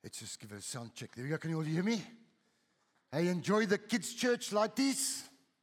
Let's just give it a sound check. There we go. Can you all hear me? Hey, enjoy the kids' church like this.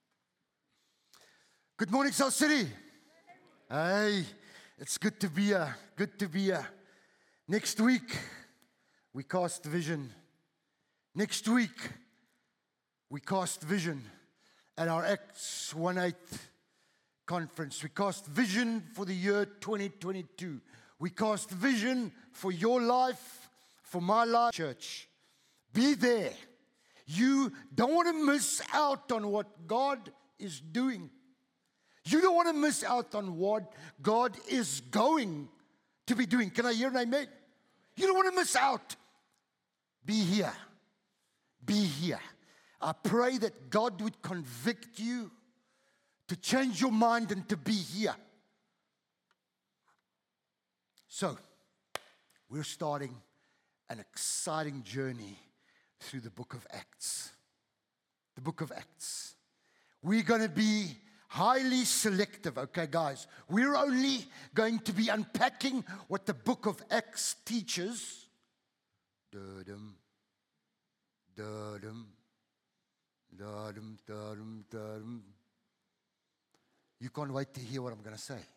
Good morning, South City. Hey, it's good to be here. Good to be here. Next week, we cast vision. Next week, we cast vision at our Acts 1:8 conference. We cast vision for the year 2022. We cast vision for your life, for my life, church. Be there. You don't want to miss out on what God is doing. You don't want to miss out on what God is going to be doing. Can I hear an amen? You don't want to miss out. Be here. Be here. I pray that God would convict you to change your mind and to be here. So, we're starting an exciting journey through the book of Acts. The book of Acts. We're going to be highly selective, okay, guys? We're only going to be unpacking what the book of Acts teaches. Da-dum, da-dum, da-dum, da-dum, da-dum. You can't wait to hear what I'm going to say.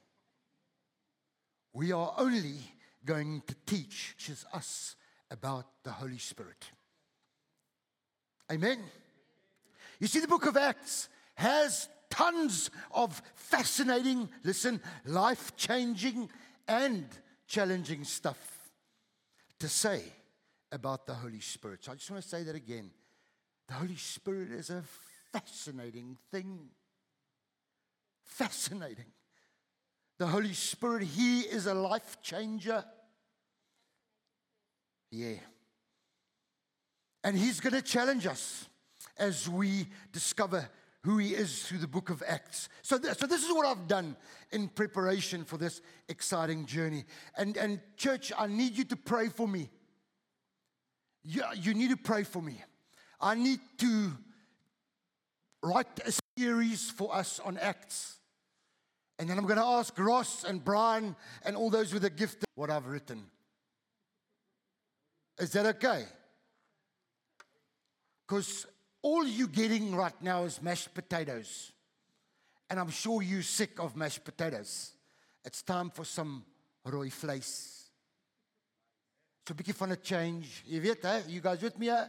We are only going to teach us about the Holy Spirit. Amen? You see, the book of Acts has tons of fascinating, listen, life-changing and challenging stuff to say about the Holy Spirit. So I just want to say that again. The Holy Spirit is a fascinating thing. Fascinating. The Holy Spirit, He is a life changer. Yeah. And He's going to challenge us as we discover who He is through the book of Acts. So this is what I've done in preparation for this exciting journey. And church, I need you to pray for me. You need to pray for me. I need to write a series for us on Acts. And then I'm going to ask Ross and Brian and all those with a gift what I've written. Is that okay? Because all you're getting right now is mashed potatoes. And I'm sure you're sick of mashed potatoes. It's time for some rooi vleis. So 'n bietjie van 'n change. You weet, hè? You guys with me, hè?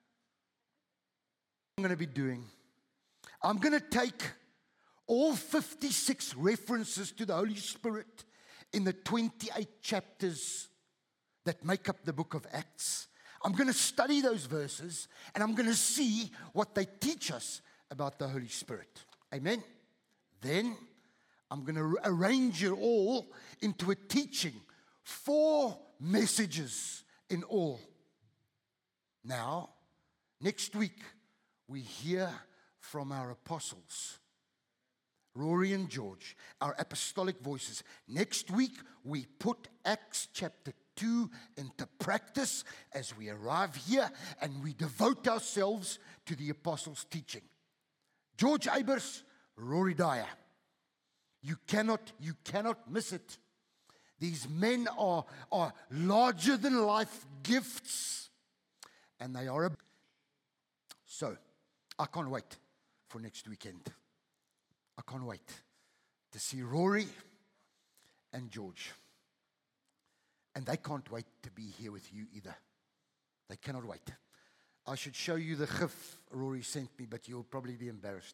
I'm going to be doing. I'm going to take all 56 references to the Holy Spirit in the 28 chapters that make up the book of Acts. I'm going to study those verses and I'm going to see what they teach us about the Holy Spirit. Amen? Then I'm going to arrange it all into a teaching. 4 messages in all. Now, next week, we hear from our apostles. Rory and George, our apostolic voices. Next week, we put Acts chapter 2 into practice as we arrive here and we devote ourselves to the apostles' teaching. George Abers, Rory Dyer. You cannot miss it. These men are larger than life gifts and they are so I can't wait for next weekend. I can't wait to see Rory and George. And they can't wait to be here with you either. They cannot wait. I should show you the gif Rory sent me, but you'll probably be embarrassed.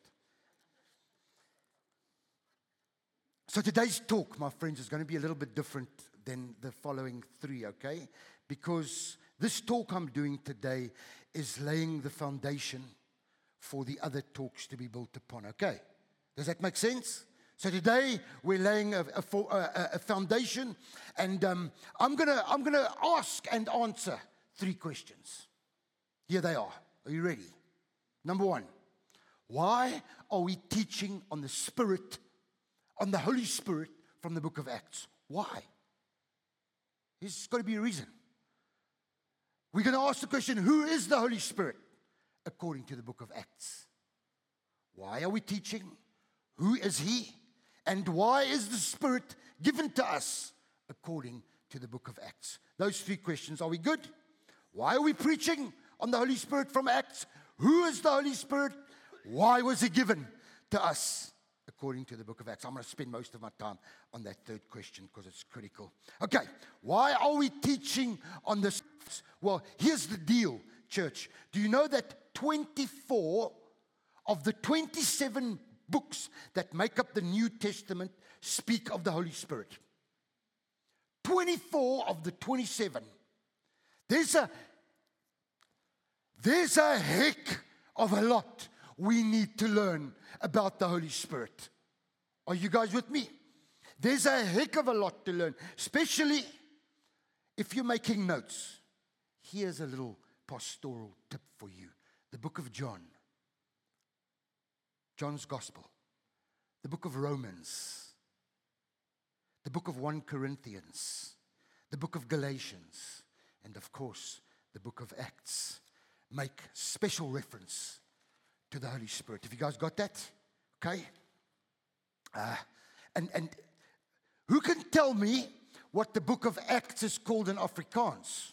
So today's talk, my friends, is going to be a little bit different than the following 3, okay? Because this talk I'm doing today is laying the foundation for the other talks to be built upon, okay? Does that make sense? So today we're laying a foundation, and I'm gonna ask and answer 3 questions. Here they are. Are you ready? Number 1, why are we teaching on the Spirit, on the Holy Spirit from the book of Acts? Why? There's got to be a reason. We're going to ask the question, who is the Holy Spirit according to the book of Acts? Why are we teaching? Who is He? And why is the Spirit given to us according to the book of Acts? Those 3 questions. Are we good? Why are we preaching on the Holy Spirit from Acts? Who is the Holy Spirit? Why was He given to us? According to the book of Acts. I'm going to spend most of my time on that third question because it's critical. Okay, why are we teaching on this? Well, here's the deal, church. Do you know that 24 of the 27 books that make up the New Testament speak of the Holy Spirit? 24 of the 27. There's a heck of a lot we need to learn about the Holy Spirit. Are you guys with me? There's a heck of a lot to learn, especially if you're making notes. Here's a little pastoral tip for you. The book of John, John's Gospel, the book of Romans, the book of 1 Corinthians, the book of Galatians, and of course, the book of Acts make special reference to the Holy Spirit. Have you guys got that? Okay? And who can tell me what the book of Acts is called in Afrikaans?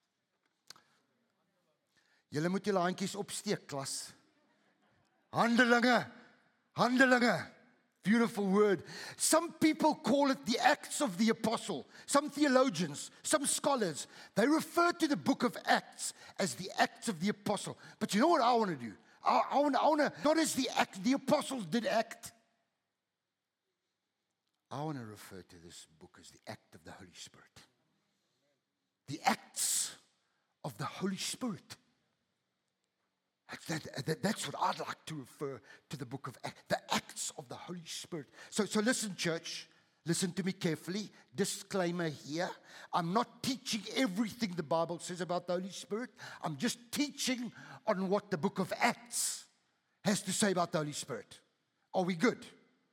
Julle moet julle handjies opsteek, klas. Handelinge. Handelinge. Beautiful word. Some people call it the Acts of the Apostle. Some theologians, some scholars, they refer to the book of Acts as the Acts of the Apostle. But you know what I want to do? I want to, not as the apostles did act. I want to refer to this book as the act of the Holy Spirit. The acts of the Holy Spirit. That's what I'd like to refer to the book of Acts. The acts of the Holy Spirit. So listen, church. Listen to me carefully. Disclaimer here. I'm not teaching everything the Bible says about the Holy Spirit. I'm just teaching on what the book of Acts has to say about the Holy Spirit. Are we good?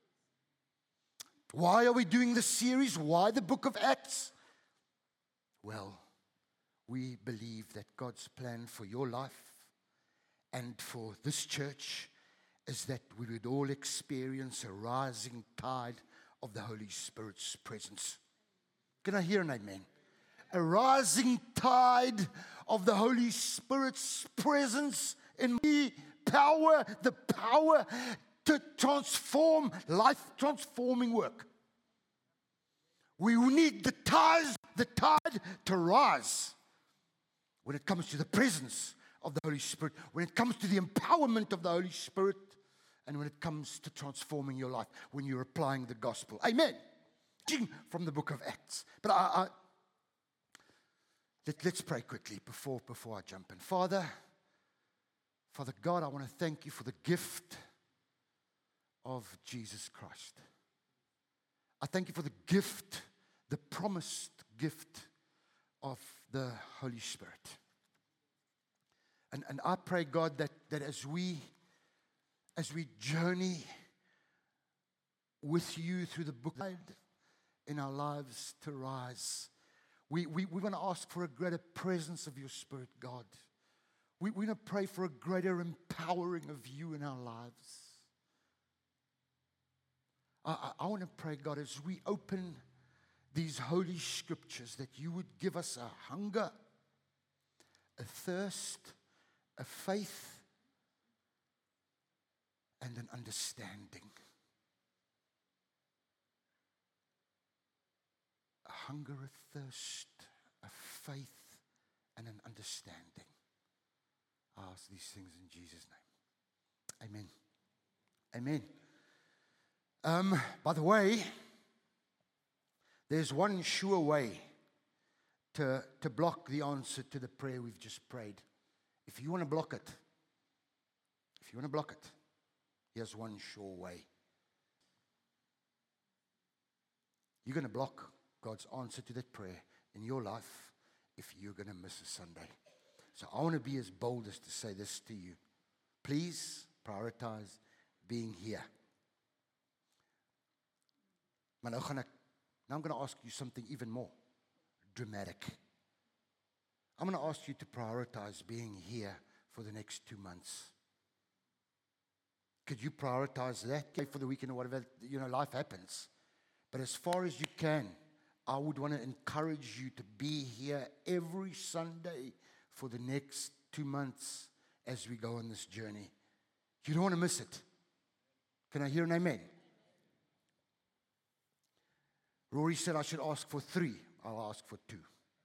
Why are we doing this series? Why the book of Acts? Well, we believe that God's plan for your life and for this church is that we would all experience a rising tide of the Holy Spirit's presence. Can I hear an amen? A rising tide of the Holy Spirit's presence in me, the power to transform, life-transforming work. We need the tide to rise when it comes to the presence of the Holy Spirit, when it comes to the empowerment of the Holy Spirit, and when it comes to transforming your life, when you're applying the gospel. Amen. From the book of Acts. But let's pray quickly before I jump in. Father God, I want to thank you for the gift of Jesus Christ. I thank you for the gift, the promised gift of the Holy Spirit. And I pray, God, that as we journey with you through the book in our lives to rise, we want to ask for a greater presence of your Spirit, God. We want to pray for a greater empowering of you in our lives. I want to pray, God, as we open these holy scriptures, that you would give us a hunger, a thirst, a faith, and an understanding. A hunger, a thirst, a faith, and an understanding. I ask these things in Jesus' name. Amen. Amen. By the way, there's one sure way to block the answer to the prayer we've just prayed. If you want to block it, here's one sure way. You're going to block God's answer to that prayer in your life if you're going to miss a Sunday. So I want to be as bold as to say this to you. Please prioritize being here. Maar now I'm going to ask you something even more dramatic. I'm going to ask you to prioritize being here for the next 2 months. Could you prioritize that for the weekend or whatever? Life happens. But as far as you can, I would want to encourage you to be here every Sunday for the next 2 months as we go on this journey. You don't want to miss it. Can I hear an amen? Rory said I should ask for 3. I'll ask for 2.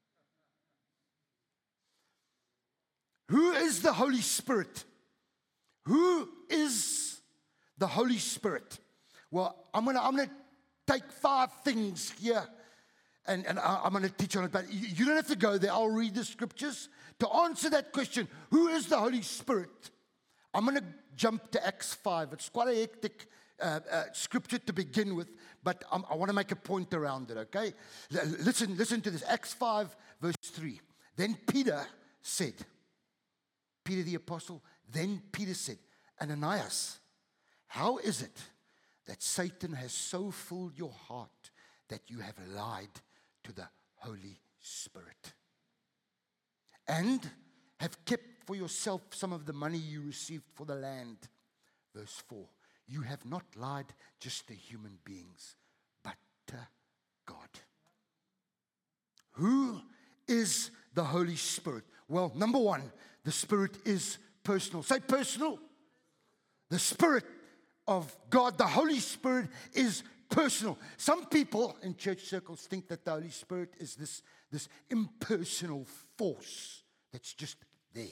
Who is the Holy Spirit? Who is the Holy Spirit? Well, I'm gonna take 5 things here, and I'm going to teach on it. But you don't have to go there. I'll read the scriptures to answer that question. Who is the Holy Spirit? I'm going to jump to Acts 5. It's quite a hectic scripture to begin with, but I want to make a point around it, okay? Listen to this. Acts 5, verse 3. Then Peter said, Peter the apostle, then Peter said, Ananias, how is it that Satan has so filled your heart that you have lied to the Holy Spirit and have kept for yourself some of the money you received for the land? Verse 4, you have not lied just to human beings, but to God. Who is the Holy Spirit? Well, number 1, the Spirit is personal. Say personal. The Spirit of God, the Holy Spirit, is personal. Some people in church circles think that the Holy Spirit is this impersonal force that's just there.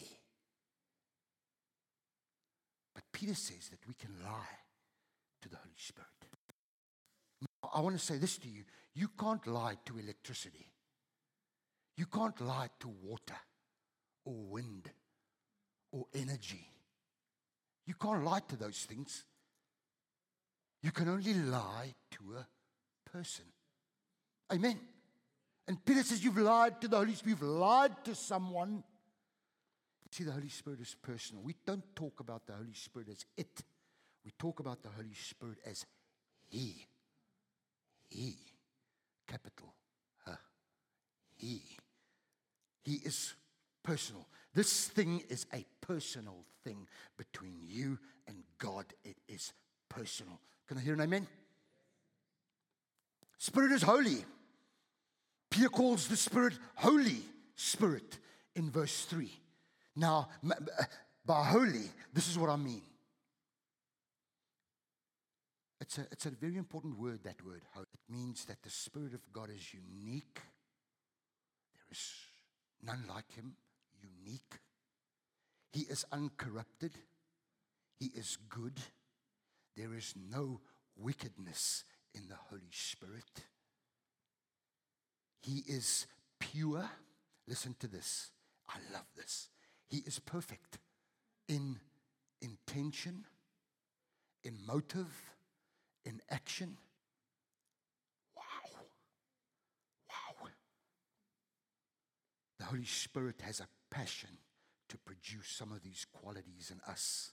But Peter says that we can lie to the Holy Spirit. I want to say this to you. You can't lie to electricity. You can't lie to water or wind or energy. You can't lie to those things. You can only lie to a person. Amen. And Peter says, you've lied to the Holy Spirit. You've lied to someone. See, the Holy Spirit is personal. We don't talk about the Holy Spirit as it. We talk about the Holy Spirit as He. He. Capital H. He. He is personal. This thing is a personal thing between you and God. It is personal. Can I hear an amen? Spirit is holy. Peter calls the Spirit Holy Spirit in verse 3. Now, by holy, this is what I mean. It's a very important word, that word, holy. It means that the Spirit of God is unique. There is none like Him, unique. He is uncorrupted. He is good. There is no wickedness in the Holy Spirit. He is pure. Listen to this. I love this. He is perfect in intention, in motive, in action. Wow. Wow. The Holy Spirit has a passion to produce some of these qualities in us.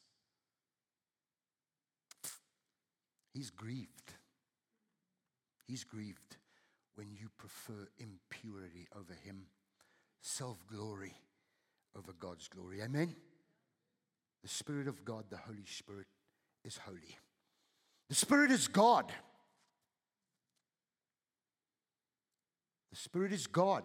He's grieved. He's grieved when you prefer impurity over Him, self-glory over God's glory. Amen? The Spirit of God, the Holy Spirit, is holy. The Spirit is God. The Spirit is God.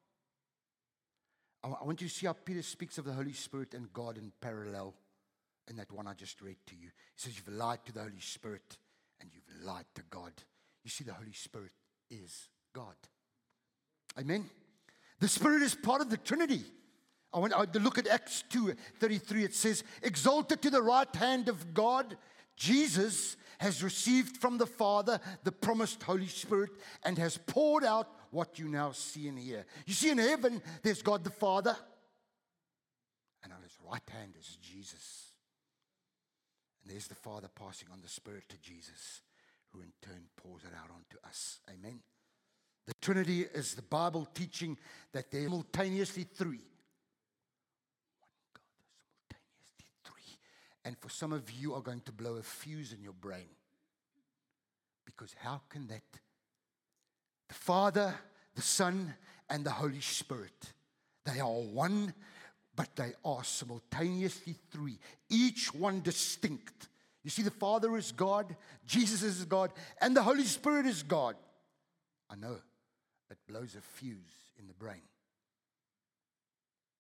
I want you to see how Peter speaks of the Holy Spirit and God in parallel in that one I just read to you. He says, you've lied to the Holy Spirit and you've lied to God. You see, the Holy Spirit is God. Amen? The Spirit is part of the Trinity. I want to look at Acts 2:33. It says, exalted to the right hand of God, Jesus has received from the Father the promised Holy Spirit and has poured out what you now see and hear. You see, in heaven, there's God the Father, and on His right hand is Jesus. And there's the Father passing on the Spirit to Jesus, who in turn pours it out onto us. Amen? The Trinity is the Bible teaching that there's simultaneously three. One God, simultaneously three. And for some of you are going to blow a fuse in your brain. Because how can that? The Father, the Son, and the Holy Spirit, they are one, but they are simultaneously three, each one distinct. You see, the Father is God, Jesus is God, and the Holy Spirit is God. I know, it blows a fuse in the brain.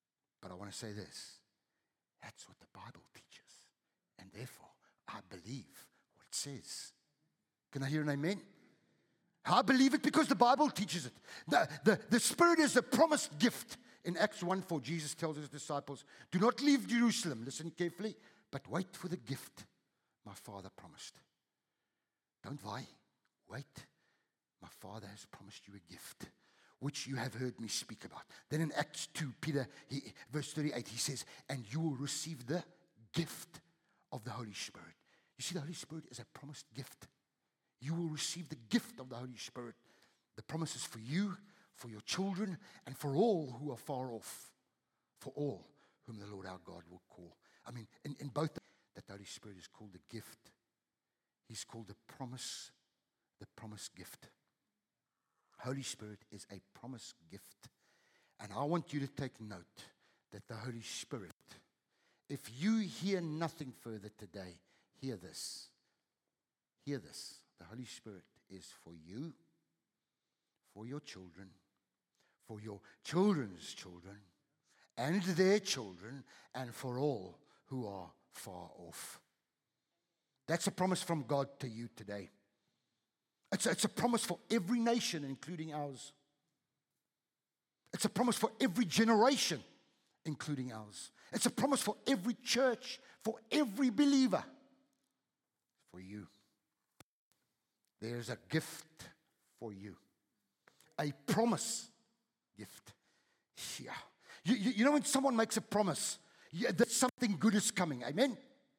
But I want to say this. That's what the Bible teaches. And therefore, I believe what it says. Can I hear an amen? I believe it because the Bible teaches it. The Spirit is a promised gift. In Acts 1:4, Jesus tells his disciples, do not leave Jerusalem, listen carefully, but wait for the gift my Father promised. Don't vie, wait. My Father has promised you a gift, which you have heard me speak about. Then in Acts 2, Peter, verse 38, he says, and you will receive the gift of the Holy Spirit. You see, the Holy Spirit is a promised gift. You will receive the gift of the Holy Spirit. The promise is for you, for your children, and for all who are far off. For all whom the Lord our God will call. I mean, in both, that the Holy Spirit is called the gift. He's called the promise gift. Holy Spirit is a promise gift. And I want you to take note that the Holy Spirit, if you hear nothing further today, hear this. Hear this. The Holy Spirit is for you, for your children, for your children's children, and their children, and for all who are far off. That's a promise from God to you today. It's a promise for every nation, including ours. It's a promise for every generation, including ours. It's a promise for every church, for every believer. For you. There's a gift for you. A promise gift. Yeah. You know when someone makes a promise, that something good is coming. Amen?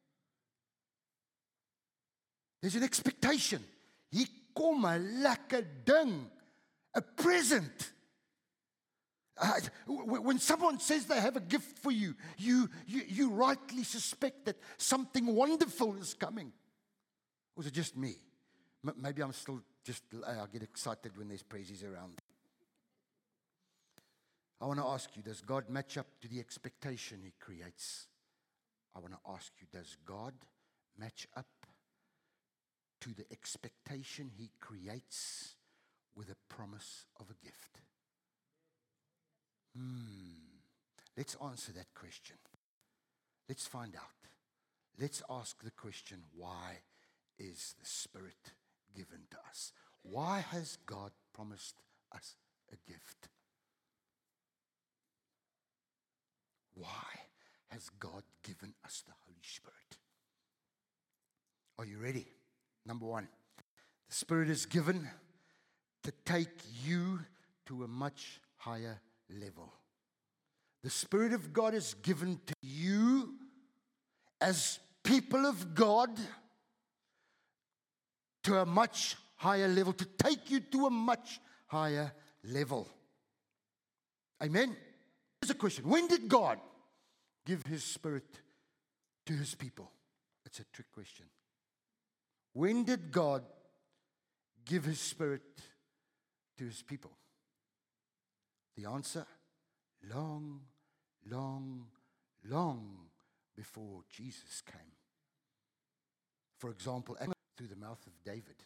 There's an expectation. Hier kom 'n lekker ding. A present. When someone says they have a gift for you, you rightly suspect that something wonderful is coming. Or is it just me? Maybe I'm still I get excited when there's praises around. I want to ask you, does God match up to the expectation He creates? I want to ask you, does God match up to the expectation He creates with a promise of a gift? Let's answer that question. Let's find out. Let's ask the question, why is the Spirit given to us? Why has God promised us a gift? Why has God given us the Holy Spirit? Are you ready? Number one, the Spirit is given to take you to a much higher level. The Spirit of God is given to you as people of God to a much higher level, to take you to a much higher level. Amen? Here's a question. When did God give His Spirit to His people? It's a trick question. When did God give His Spirit to His people? The answer, long, long, long before Jesus came. For example, through the mouth of David.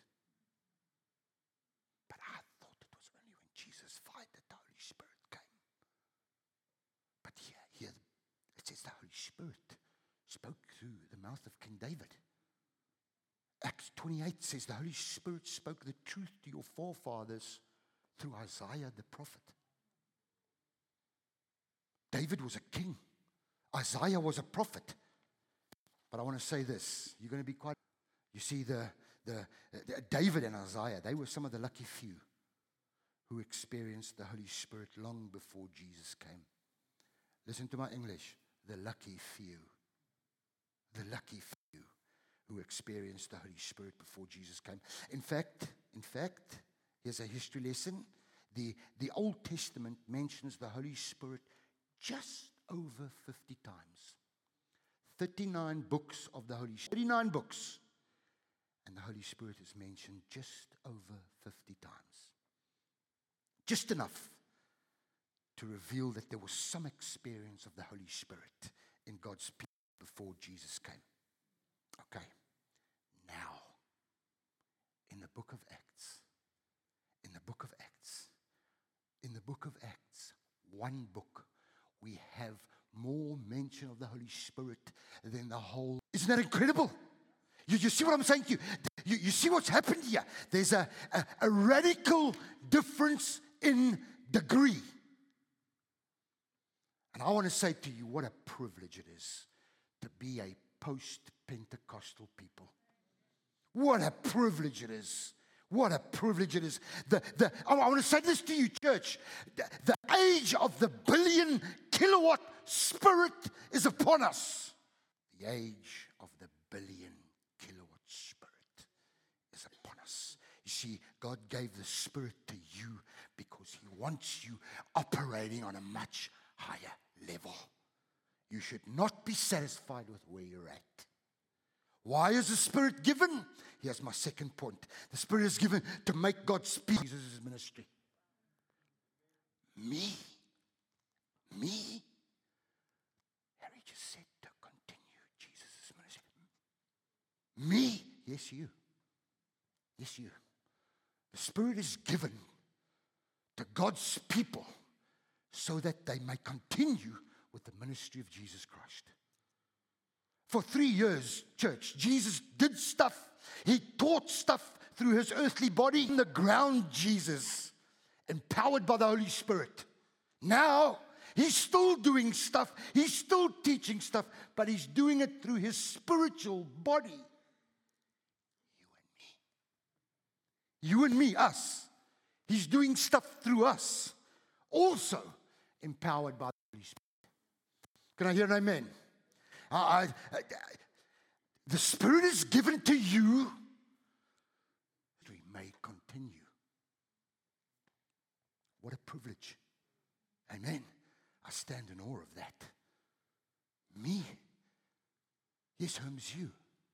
But I thought it was only when Jesus died that the Holy Spirit came. But here it says the Holy Spirit spoke through the mouth of King David. Acts 28 says the Holy Spirit spoke the truth to your forefathers through Isaiah the prophet. David was a king. Isaiah was a prophet. But I want to say this. You're going to be quite... You see, the David and Isaiah, they were some of the lucky few who experienced the Holy Spirit long before Jesus came. Listen to my English. The lucky few. The lucky few who experienced the Holy Spirit before Jesus came. In fact, here's a history lesson. The Old Testament mentions the Holy Spirit just over 50 times. 39 books of the Holy Spirit. 39 books. And the Holy Spirit is mentioned just over 50 times. Just enough to reveal that there was some experience of the Holy Spirit in God's people before Jesus came. Okay. Now, in the book of Acts, one book, we have more mention of the Holy Spirit than the whole. Isn't that incredible? You see what I'm saying to you? You see what's happened here? There's a radical difference in degree. And I want to say to you, what a privilege it is to be a post-Pentecostal people. What a privilege it is. What a privilege it is. I want to say this to you, church. The age of the billion kilowatt spirit is upon us. The age of the billion kilowatt spirit is upon us. You see, God gave the Spirit to you because He wants you operating on a much higher level. You should not be satisfied with where you're at. Why is the Spirit given? Here's my second point. The Spirit is given to make God speak. Jesus' ministry. Me. Harry just said to continue Jesus' ministry. Me. Yes, you. Yes, you. The Spirit is given to God's people so that they may continue with the ministry of Jesus Christ. For 3 years, church, Jesus did stuff. He taught stuff through His earthly body. On the ground, Jesus, empowered by the Holy Spirit. Now, He's still doing stuff. He's still teaching stuff, but He's doing it through His spiritual body. You and me, us. He's doing stuff through us. Also empowered by the Holy Spirit. Can I hear an amen? The Spirit is given to you that we may continue. What a privilege. Amen. I stand in awe of that. Me? Yes, Holmes, you.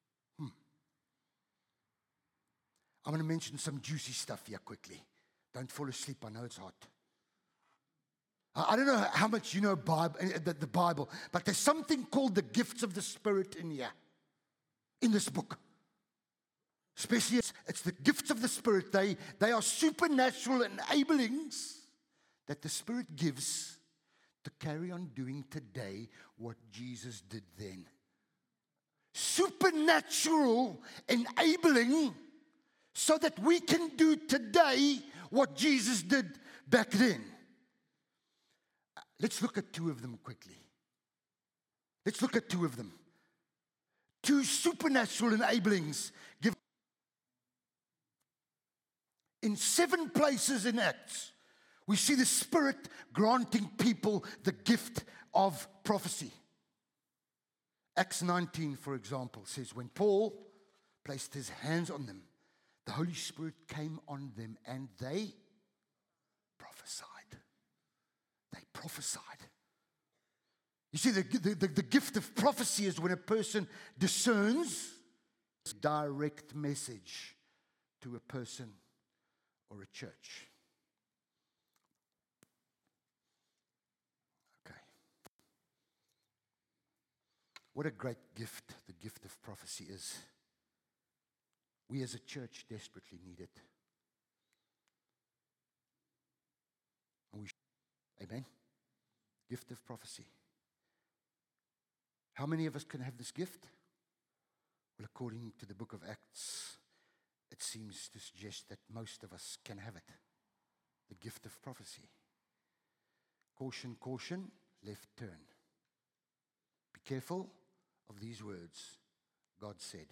I'm going to mention some juicy stuff here quickly. Don't fall asleep. I know it's hot. I don't know how much you know the Bible, but there's something called the gifts of the Spirit in here, in this book. Especially, it's the gifts of the Spirit. They are supernatural enablings that the Spirit gives to carry on doing today what Jesus did then. Supernatural enabling so that we can do today what Jesus did back then. Let's look at two of them quickly. Let's look at two of them. Two supernatural enablings given in 7 places in Acts. We see the Spirit granting people the gift of prophecy. Acts 19, for example, says, when Paul placed his hands on them, the Holy Spirit came on them and they prophesied. They prophesied. You see, the gift of prophecy is when a person discerns a direct message to a person or a church. Okay. What a great gift the gift of prophecy is. We as a church desperately need it. And amen? Gift of prophecy. How many of us can have this gift? Well, according to the book of Acts, it seems to suggest that most of us can have it. The gift of prophecy. Caution, caution, left turn. Be careful of these words. God said.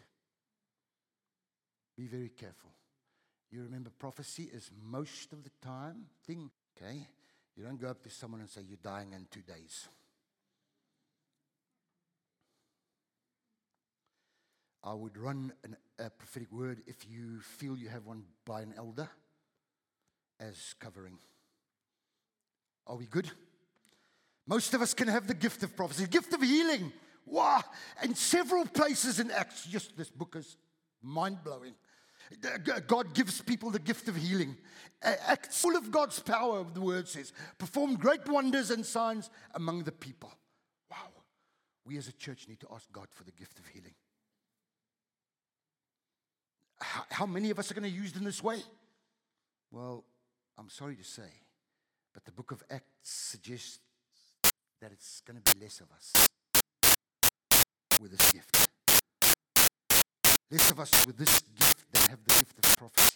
Be very careful. You remember, prophecy is most of the time thing, okay? You don't go up to someone and say, you're dying in 2 days. I would run a prophetic word if you feel you have one by an elder as covering. Are we good? Most of us can have the gift of prophecy, gift of healing. Wow! In several places in Acts, just this book is mind-blowing. God gives people the gift of healing. Acts full of God's power, the word says. Perform great wonders and signs among the people. Wow. We as a church need to ask God for the gift of healing. How many of us are going to use it in this way? Well, I'm sorry to say, but the book of Acts suggests that it's going to be less of us with this gift. Less of us with this gift than have the gift of prophecy.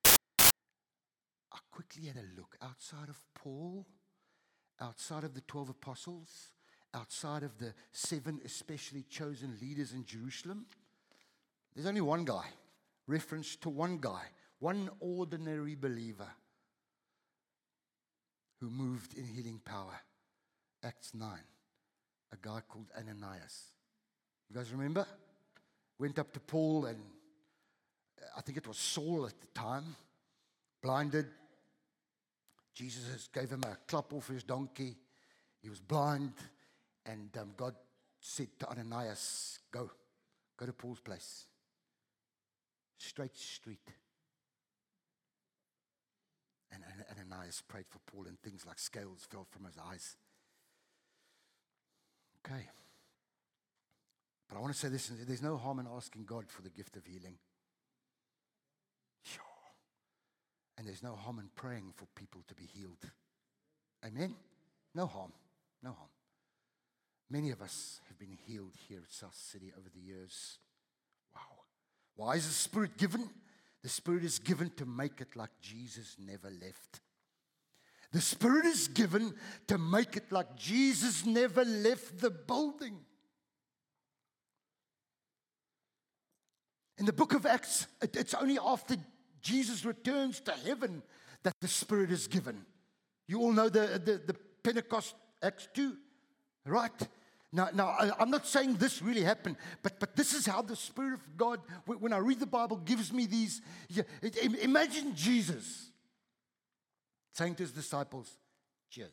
I quickly had a look. Outside of Paul, outside of the 12 apostles, outside of the 7 especially chosen leaders in Jerusalem, there's only one guy. Reference to one guy. One ordinary believer who moved in healing power. Acts 9. A guy called Ananias. You guys remember? Went up to Paul and I think it was Saul at the time. Blinded. Jesus gave him a clap off his donkey. He was blind. And God said to Ananias, go to Paul's place. Straight street. And Ananias prayed for Paul and things like scales fell from his eyes. Okay. But I want to say this, there's no harm in asking God for the gift of healing. Sure. And there's no harm in praying for people to be healed. Amen? No harm. No harm. Many of us have been healed here at South City over the years. Wow. Why is the Spirit given? The Spirit is given to make it like Jesus never left. The Spirit is given to make it like Jesus never left the building. In the book of Acts, it's only after Jesus returns to heaven that the Spirit is given. You all know the Pentecost, Acts 2, right? Now, I'm not saying this really happened, but this is how the Spirit of God, when I read the Bible, gives me these. Imagine Jesus saying to his disciples, cheers,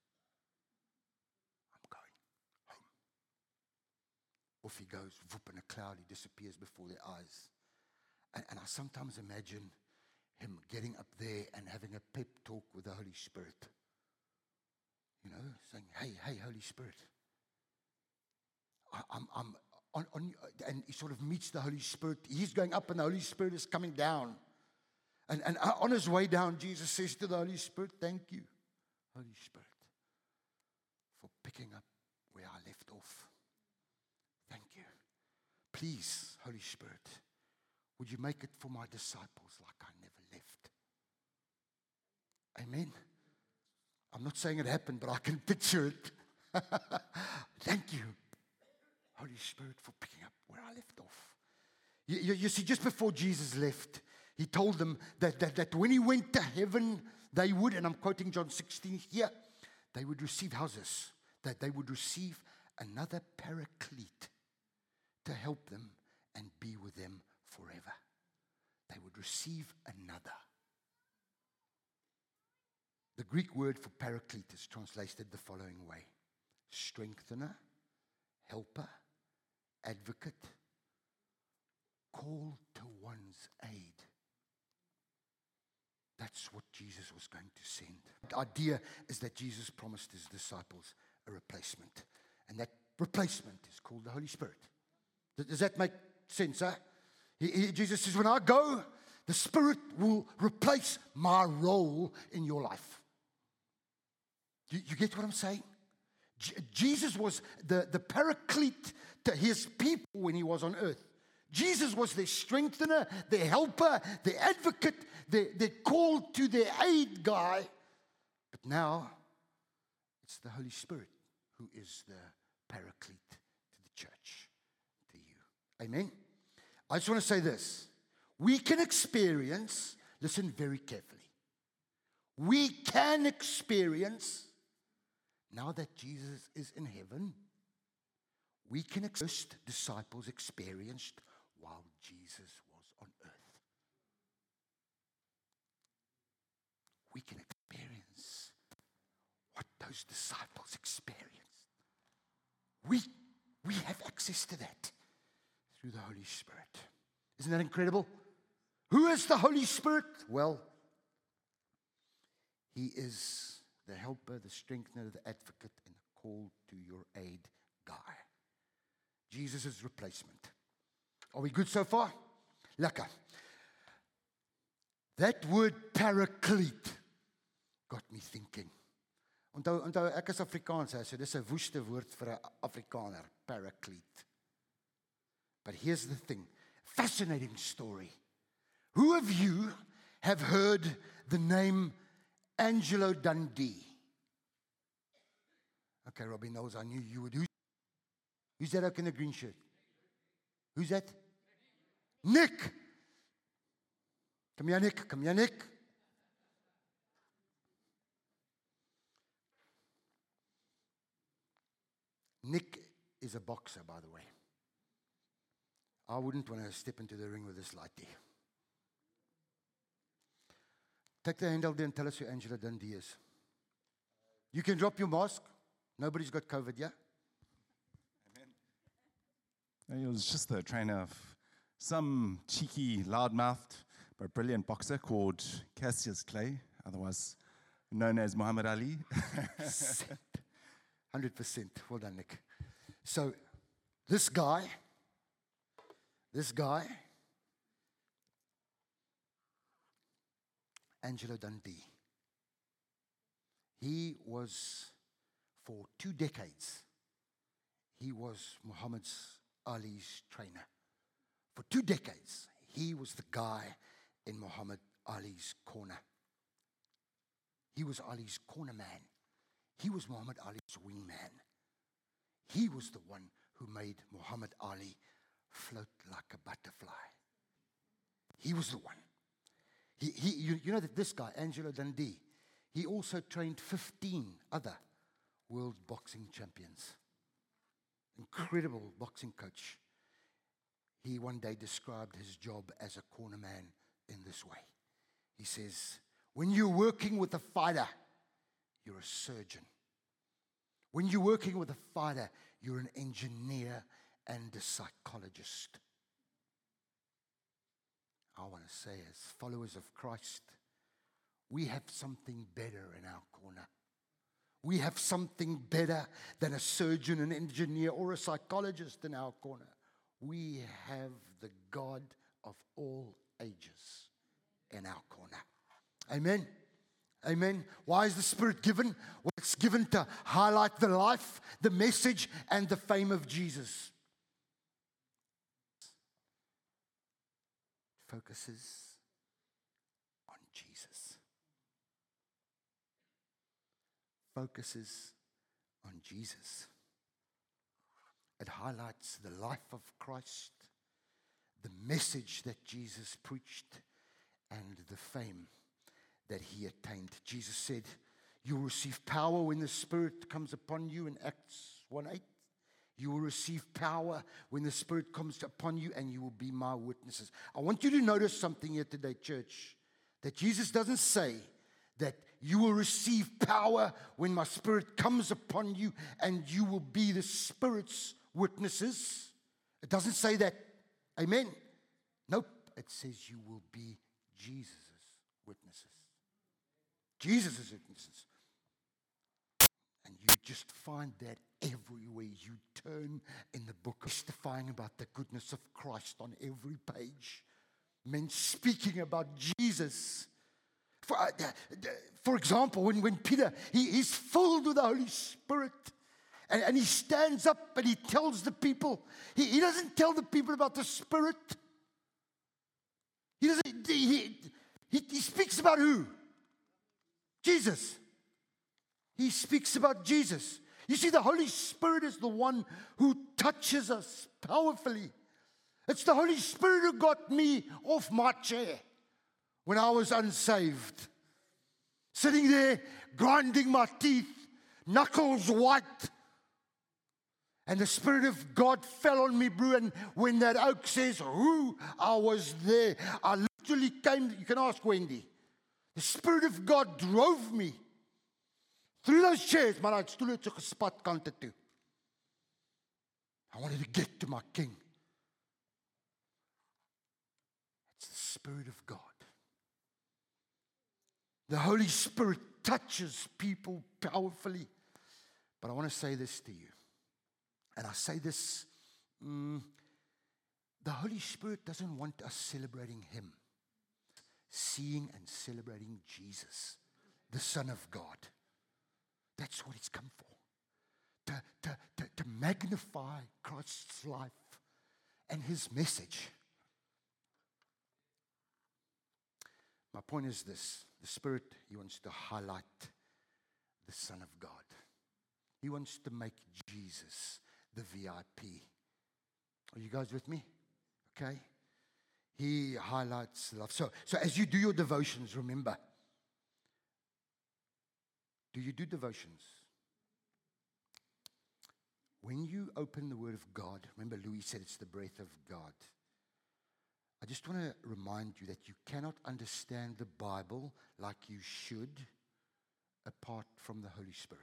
I'm going home. Off he goes, whoop, in a cloud, he disappears before their eyes. And I sometimes imagine him getting up there and having a pep talk with the Holy Spirit. You know, saying, hey, Holy Spirit. I'm on, and he sort of meets the Holy Spirit. He's going up and the Holy Spirit is coming down. And on his way down, Jesus says to the Holy Spirit, thank you, Holy Spirit, for picking up where I left off. Thank you. Please, Holy Spirit, would you make it for my disciples like I never left? Amen. I'm not saying it happened, but I can picture it. Thank you, Holy Spirit, for picking up where I left off. You see, just before Jesus left, he told them that when he went to heaven, they would, and I'm quoting John 16 here, they would receive houses, that they would receive another paraclete to help them and be with them forever. They would receive another. The Greek word for paraclete is translated the following way: strengthener, helper, advocate, called to one's aid. That's what Jesus was going to send. The idea is that Jesus promised his disciples a replacement. And that replacement is called the Holy Spirit. Does that make sense, huh? Jesus says, when I go, the Spirit will replace my role in your life. You get what I'm saying? Jesus was the paraclete to his people when he was on earth. Jesus was their strengthener, their helper, their advocate, their called to their aid guy. But now, it's the Holy Spirit who is the paraclete to the church, to you. Amen? I just want to say this. We can experience, listen very carefully. We can experience, now that Jesus is in heaven, we can experience disciples experienced while Jesus was on earth. We can experience what those disciples experienced. We have access to that through the Holy Spirit. Isn't that incredible? Who is the Holy Spirit? Well, he is the helper, the strengthener, the advocate, and the call to your aid guy. Jesus' replacement. Are we good so far? Lekker. That word paraclete got me thinking. Onthou, ek is Afrikaans, so dis 'n woeste woord vir 'n Afrikaner, paraclete. But here's the thing, fascinating story. Who of you have heard the name Angelo Dundee? Okay, Robbie knows, I knew you would. Who's that up in the green shirt? Who's that? Nick! Come here, Nick. Come here, Nick. Nick is a boxer, by the way. I wouldn't want to step into the ring with this lighty. Take the handle there and tell us who Angelo Dundee is. You can drop your mask. Nobody's got COVID, yeah? He was just the trainer of some cheeky, loudmouthed, but brilliant boxer called Cassius Clay, otherwise known as Muhammad Ali. 100%. Well done, Nick. So, this guy, Angelo Dundee, he was, for 2 decades, he was Muhammad Ali's trainer. For 2 decades, he was the guy in Muhammad Ali's corner. He was Ali's corner man. He was Muhammad Ali's wingman. He was the one who made Muhammad Ali float like a butterfly. He was the one. You know that this guy, Angelo Dundee, he also trained 15 other world boxing champions. Incredible boxing coach. He one day described his job as a corner man in this way. He says, when you're working with a fighter, you're a surgeon. When you're working with a fighter, you're an engineer and a psychologist. I want to say, as followers of Christ, we have something better in our corner. We have something better than a surgeon, an engineer, or a psychologist in our corner. We have the God of all ages in our corner. Amen. Amen. Why is the Spirit given? Well, it's given to highlight the life, the message, and the fame of Jesus. It focuses on Jesus. Focuses on Jesus. It highlights the life of Christ, the message that Jesus preached, and the fame that he attained. Jesus said, you will receive power when the Spirit comes upon you in Acts 1:8. You will receive power when the Spirit comes upon you, and you will be my witnesses. I want you to notice something here today, church, that Jesus doesn't say that you will receive power when my Spirit comes upon you, and you will be the Spirit's witnesses. It doesn't say that. Amen. Nope. It says you will be Jesus' witnesses. Jesus' witnesses. And you just find that everywhere you turn in the book, testifying about the goodness of Christ on every page. Men speaking about Jesus. For example, when Peter, he's filled with the Holy Spirit. And he stands up and he tells the people. He doesn't tell the people about the Spirit. He speaks about who? Jesus. He speaks about Jesus. You see, the Holy Spirit is the one who touches us powerfully. It's the Holy Spirit who got me off my chair when I was unsaved. Sitting there, grinding my teeth, knuckles white. And the Spirit of God fell on me, bro. And when that oak says, who, I was there. I literally came, you can ask Wendy. The Spirit of God drove me through those chairs, maar hy het stoele toe gespat kante toe. I wanted to get to my King. It's the Spirit of God. The Holy Spirit touches people powerfully. But I want to say this to you. And I say this, the Holy Spirit doesn't want us celebrating Him. Seeing and celebrating Jesus, the Son of God. That's what He's come for. To magnify Christ's life and His message. My point is this. The Spirit, He wants to highlight the Son of God. He wants to make Jesus the VIP. Are you guys with me? Okay? He highlights love. So as you do your devotions, remember, do you do devotions? When you open the Word of God, remember Louis said it's the breath of God. I just want to remind you that you cannot understand the Bible like you should apart from the Holy Spirit.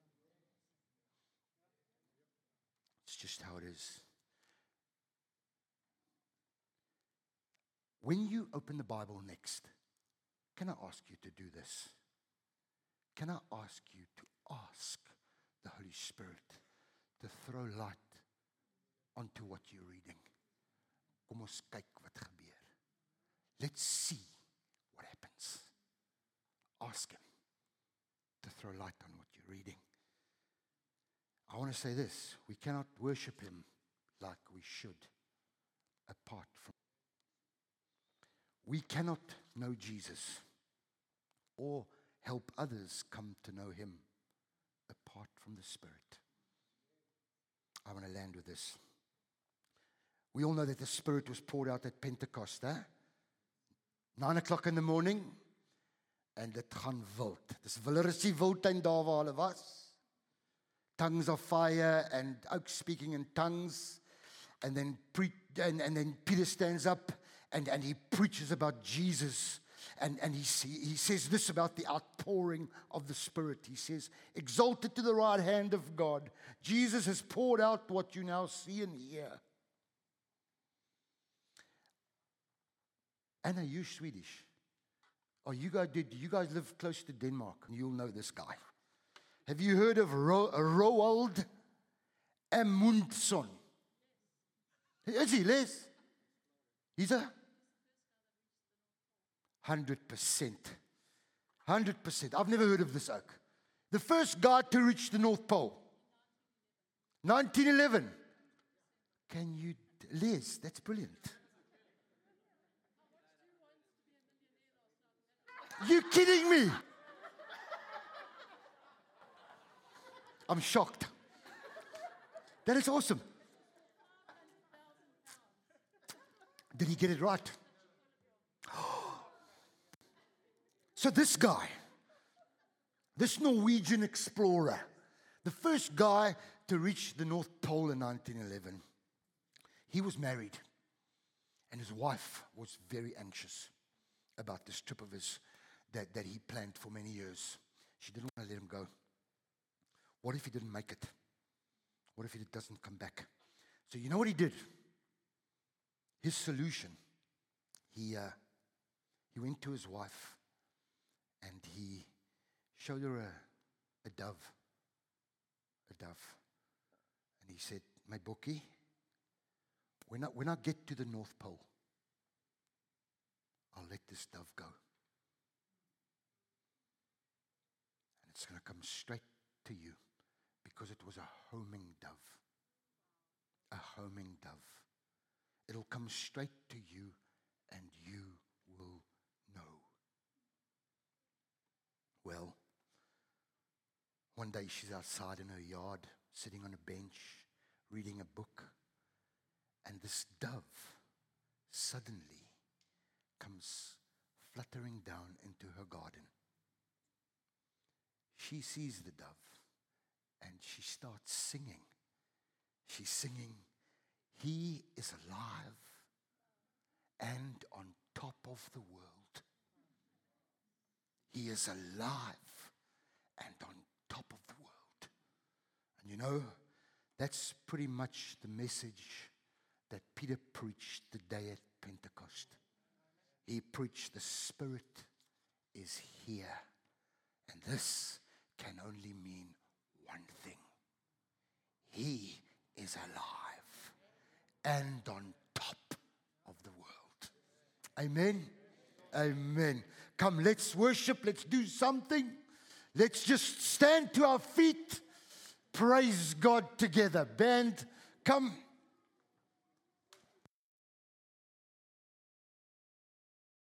It's just how it is. When you open the Bible next, can I ask you to do this? Can I ask you to ask the Holy Spirit to throw light onto what you're reading? Kom ons kyk wat gebeur. Let's see what happens. Ask Him to throw light on what you're reading. I want to say this. We cannot worship Him like we should apart from. We cannot know Jesus or help others come to know Him apart from the Spirit. I want to land with this. We all know that the Spirit was poured out at Pentecost, 9 o'clock in the morning, en dit gaan wild. Dis Willersy Wildtuin daar waar hulle was. Tongues of fire and oak speaking in tongues. And then Peter stands up and he preaches about Jesus. And he says this about the outpouring of the Spirit. He says, exalted to the right hand of God, Jesus has poured out what you now see and hear. Anna, you're Swedish. Oh, you guys live close to Denmark? You'll know this guy. Have you heard of Roald Amundsen? Is he, Les? He's a 100%. 100%. I've never heard of this oak. The first guy to reach the North Pole. 1911. Can you, Les, that's brilliant. You kidding me? I'm shocked. That is awesome. Did he get it right? So this guy, this Norwegian explorer, the first guy to reach the North Pole in 1911, he was married, and his wife was very anxious about this trip of his that he planned for many years. She didn't want to let him go. What if he didn't make it? What if he doesn't come back? So you know what he did? His solution, he went to his wife and he showed her a dove. A dove. And he said, my bookie, when I get to the North Pole, I'll let this dove go. And it's going to come straight to you because it was a homing dove. A homing dove. It'll come straight to you and you will know. Well, one day she's outside in her yard, sitting on a bench, reading a book, and this dove suddenly comes fluttering down into her garden. She sees the dove and she starts singing. She's singing, He is alive and on top of the world. He is alive and on top of the world. And you know, that's pretty much the message that Peter preached the day at Pentecost. He preached the Spirit is here. And this can only mean one thing. He is alive and on top of the world. Amen. Amen. Come, let's worship. Let's do something. Let's just stand to our feet. Praise God together. Band, come.